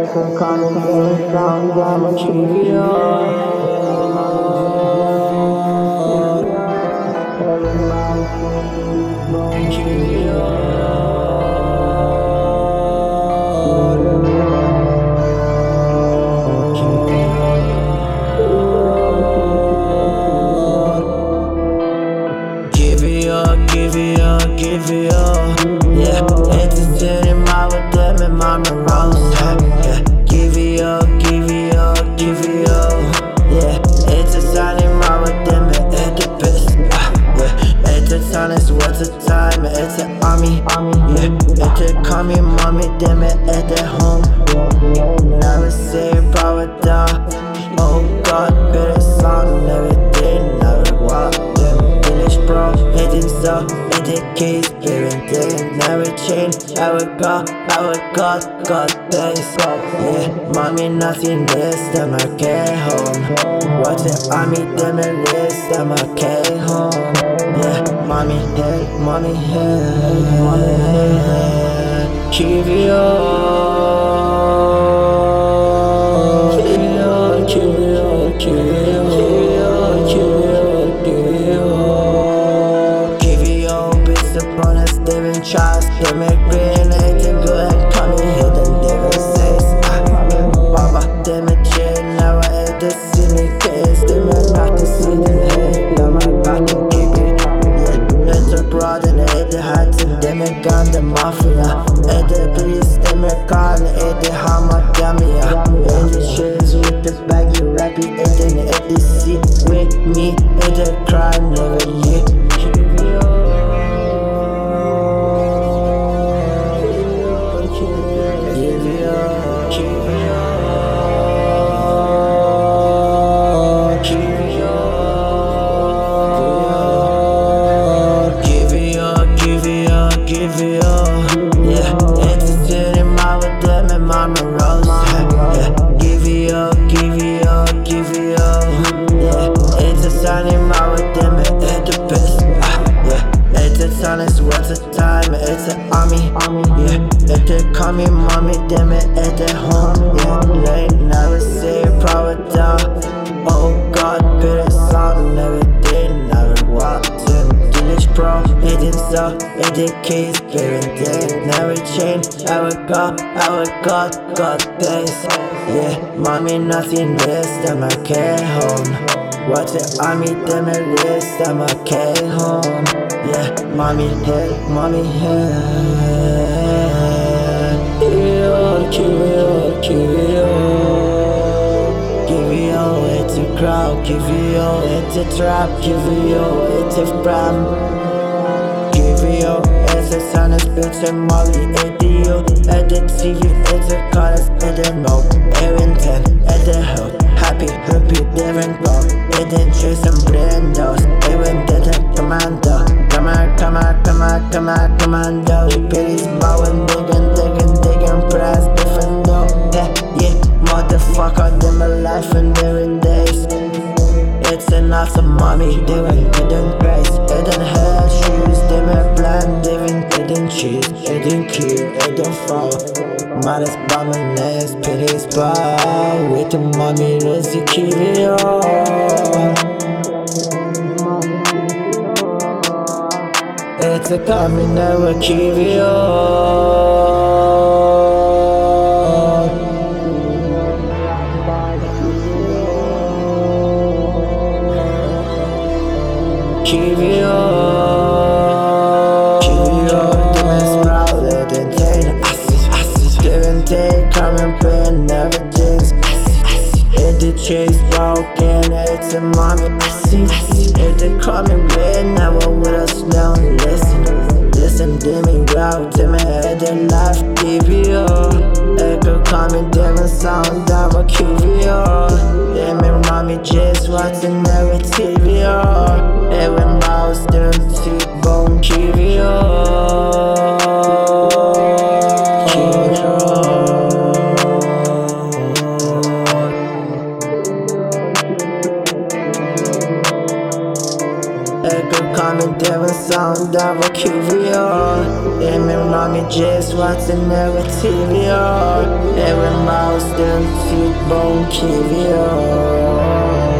can come and go down, I'ma keep you give it all, yeah. Entertaining my with them and my morals, yeah. Give it all, give it all, give it all, yeah. Entertaining my with them and at the best, yeah. Entertainers, what's the time? It's an army, yeah. Enter coming, mommy, them at their home. Never say power down. Oh God, better song, never did, never walk them. Finish, bro, hitting so. The keys, parenting, never change. I would God thanks. Yeah, mommy, nothing less than my care home. Watch it, I meet them and less than my care home. Yeah, mommy, hey, mommy, hey, mommy, hey. Keep it on, keep it on, keep it on, keep it on. Trust them and green, acting good and coming hidden devil says Baba, them a chill, now I had the silly case. Them a not the silly head, now my back and keep it. Yeah, it's a broad and it the heights and them a gun, the mafia. At the police, them a gun, at the hammer, gamia. And the chills with the baggy rappy, and then at the sea with me, at the crime, never yet. Give it all, yeah. Entertaining my with them and my morals, yeah. Give it all, give it all, give it all, yeah. Entertaining my with them and at the best, yeah. Entertainers, what's the time? It's an army, yeah. If they call me mommy, them at their home, yeah. Late, never say proud down. Oh God, better song, never did, never walked in. Bro, hidden so in the keys, parenting, never change. I would God thanks. Yeah, mommy, nothing less than my care home. Watch it, I meet them and less than my care home. Yeah, mommy, hey, mommy, hey. Give it all. Give it all, it's a crowd. Give it all, it's a trap. Give it all, it's a pram. It's a son of bitch and Molly, at the U, at the TV, it's a colors, at the no, Arrington, at the hill, happy, different go, it didn't chase some brandos, it went to the commando, commando, Billy's bowing, digging, press, different though, yeah, motherfucker, them alive and they're in days. It's an awesome mommy, doing grace. It didn't have shoes, they made blind, it didn't cheat, it didn't kill, it didn't fall. Modest bombing legs, pity spot. With the mommy, let's keep it on. It's a coming, never keep it on. Keep it on, the man's proud, let them take. Give and take, come and play, never jinx. Hit the chase, broken, it's a mommy. Hit the coming red, never with us now. Listen, dimmy, wow, dimmy, head and life, TVO. Echo coming, different sound, I'ma keep it on. Damn it, mommy, just watching every TVO. Every mouse, them T-bone, keep it on. Echo coming. med djävulens sound, där var QVR. I min långa jazz, what's in över TVR. Every mouse, den fit bone QVR.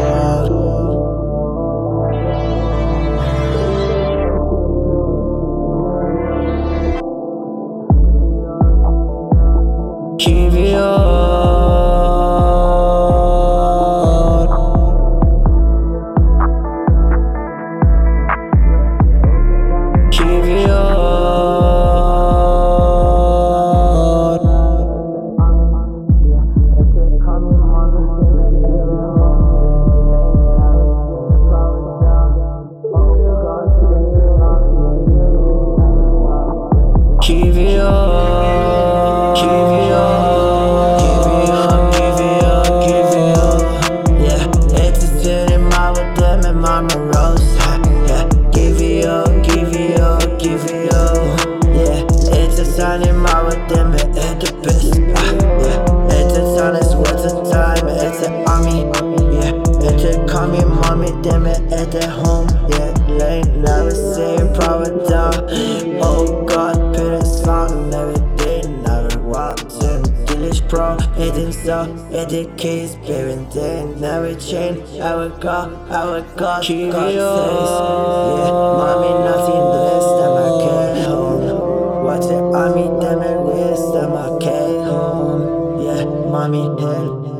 At the home, yeah, late, never say proud down. Oh God, put a song, never did, never walked in. Delish pro, it didn't so, it did keys, baby, they never change. I would go, keep God says, yeah, mommy, nothing less than my cat home. What's it, mommy, damn it, less than my cat home. Yeah, mommy, hell.